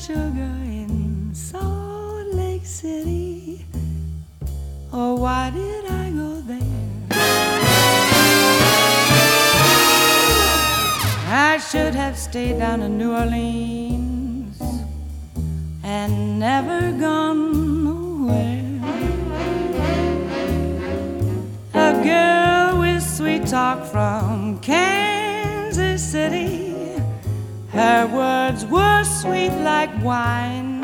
sugar in Salt Lake City. Oh, why did I go there? I should have stayed down in New Orleans and never gone nowhere. A girl with sweet talk from Kansas City. Her words were sweet like wine.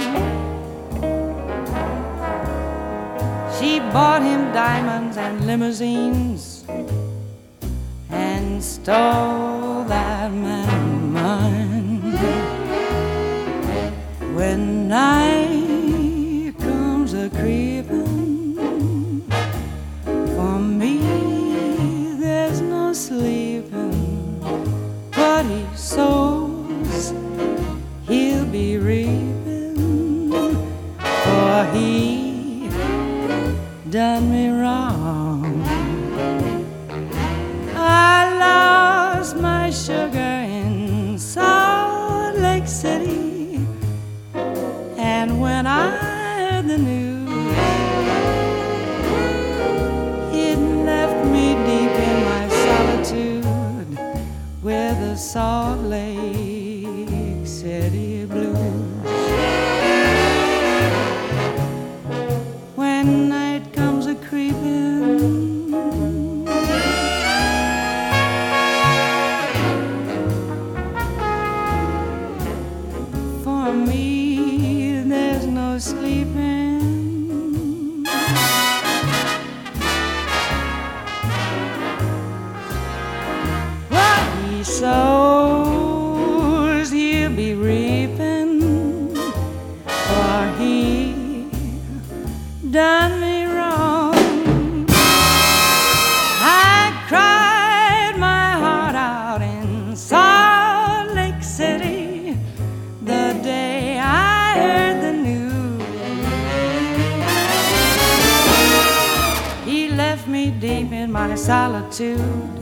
She bought him diamonds and limousines and stole that man mine. When night comes a-creeping, for me there's no sleeping. What he sows, he'll be reaping, for he done me wrong. I lost my sugar in Salt Lake City, and when I heard the news, it left me deep in my solitude with the Salt Lake City blues. When night comes a-creeping, for me there's no sleeping. What he sows, he'll be reaping, for he done me wrong. I cried my heart out in Salt Lake City the day I heard the news. He left me deep in my solitude